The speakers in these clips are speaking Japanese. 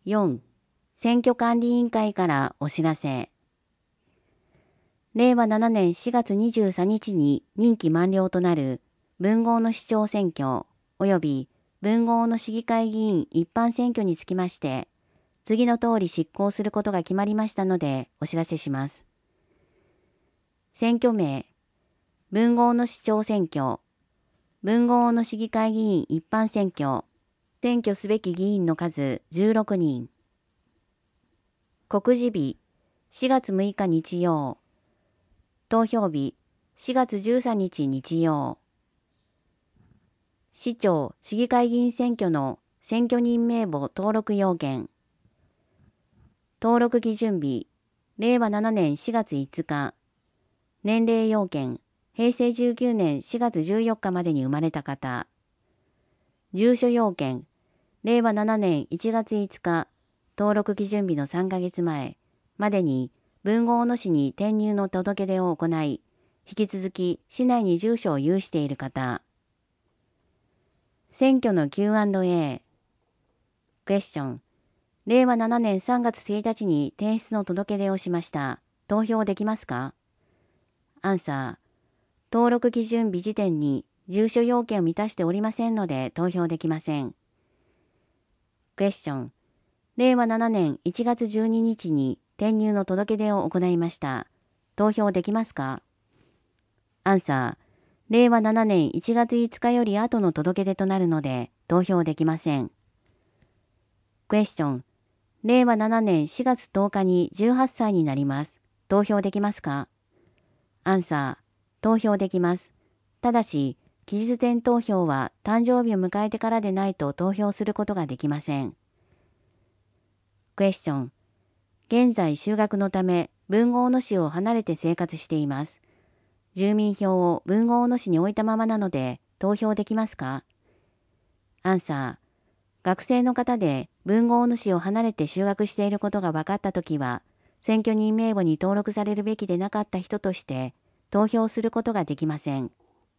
4、選挙管理委員会からお知らせ。令和7年4月23日に任期満了となる文豪の市長選挙及び文豪の市議会議員一般選挙につきまして、次の通り執行することが決まりましたのでお知らせします。選挙名、文豪の市長選挙、文豪の市議会議員一般選挙、選挙すべき議員の数16人。告示日、4月6日日曜。投票日、4月13日日曜。市長・市議会議員選挙の選挙人名簿登録要件。登録基準日、令和7年4月5日。年齢要件、平成19年4月14日までに生まれた方。住所要件、令和7年1月5日、登録基準日の3ヶ月前までに文豪の市に転入の届け出を行い、引き続き市内に住所を有している方。選挙の Q&A。クエスチョン。令和7年3月1日に提出の届け出をしました。投票できますか？アンサー。登録基準日時点に住所要件を満たしておりませんので投票できません。クエスチョン。令和7年1月12日に転入の届け出を行いました。投票できますか？アンサー。令和7年1月5日より後の届け出となるので投票できません。クエスチョン。令和7年4月10日に18歳になります。投票できますか？アンサー。投票できます。ただし、期日前投票は誕生日を迎えてからでないと投票することができません。クエスチョン。現在就学のため文豪の市を離れて生活しています。住民票を文豪の市に置いたままなので投票できますか？アンサー。学生の方で文豪の市を離れて就学していることが分かったときは、選挙人名簿に登録されるべきでなかった人として投票することができません。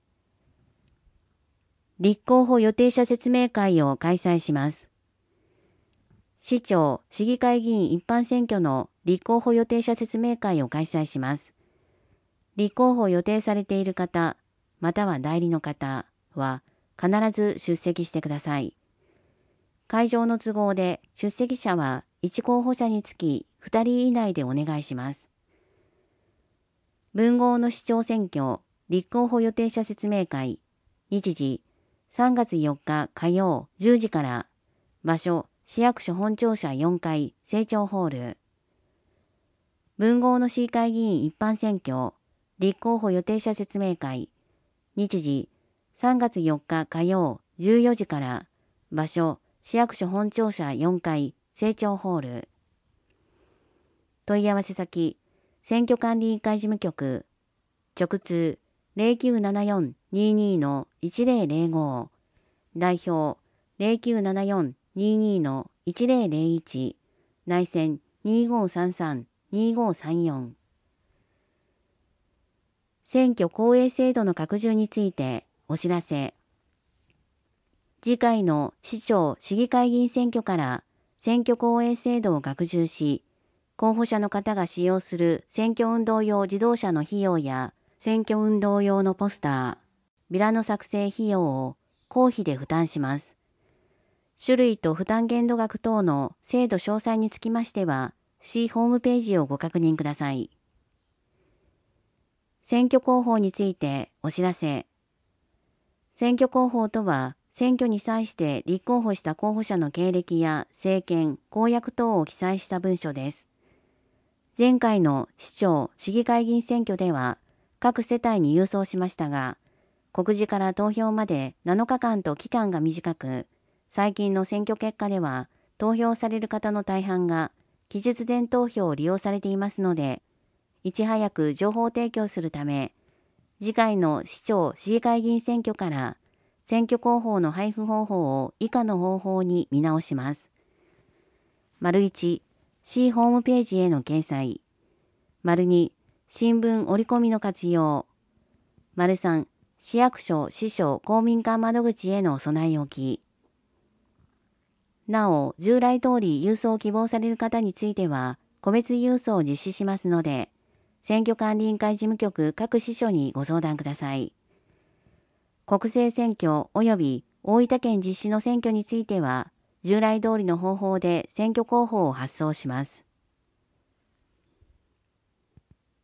立候補予定者説明会を開催します。市長・市議会議員一般選挙の立候補予定者説明会を開催します。立候補を予定されている方、または代理の方は必ず出席してください。会場の都合で出席者は1候補者につき2人以内でお願いします。文豪の市長選挙立候補予定者説明会、日時3月4日火曜10時から、場所市役所本庁舎4階政庁ホール。文豪の市議会議員一般選挙立候補予定者説明会、日時3月4日火曜14時から、場所市役所本庁舎4階政庁ホール。問い合わせ先、選挙管理委員会事務局、直通 0974-22-1005、代表 0974-22-1001、内線2533-2534。選挙公営制度の拡充についてお知らせ。次回の市長・市議会議員選挙から選挙公営制度を拡充し、候補者の方が使用する選挙運動用自動車の費用や選挙運動用のポスター、ビラの作成費用を公費で負担します。種類と負担限度額等の制度詳細につきましては、市ホームページをご確認ください。選挙公報についてお知らせ。選挙公報とは、選挙に際して立候補した候補者の経歴や政見、公約等を記載した文書です。前回の市長・市議会議員選挙では、各世帯に郵送しましたが、告示から投票まで7日間と期間が短く、最近の選挙結果では、投票される方の大半が、期日前投票を利用されていますので、いち早く情報提供するため、次回の市長・市議会議員選挙から選挙公報の配布方法を以下の方法に見直します。1、市ホームページへの掲載。2、新聞折り込みの活用。3、市役所・市所公民館窓口への備え置き。 なお、従来通り郵送を希望される方については、個別郵送を実施しますので、選挙管理委員会事務局各支所にご相談ください。国政選挙及び大分県実施の選挙については、従来通りの方法で選挙公報を発送します。